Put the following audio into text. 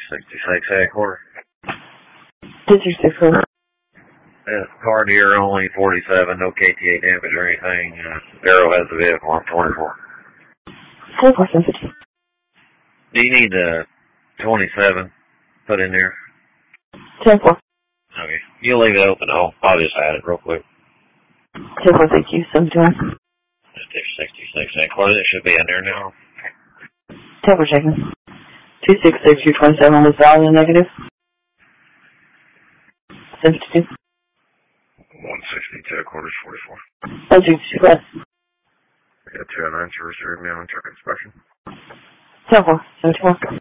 66 headquarters. 264. Card here only 47, no KTA damage or anything. Arrow has the vehicle on 24. 44750. Do you need 27 put in there? 10-4. Okay. You'll leave it open. I'll just add it real quick. 10-4, thank you. 71. 66 headquarters. It should be in there now. 10-4 checking. 266, 227 was valid and negative. 72. 162 headquarters 44. 162 West. We got 209 service area mail and truck inspection. 10-4, 71.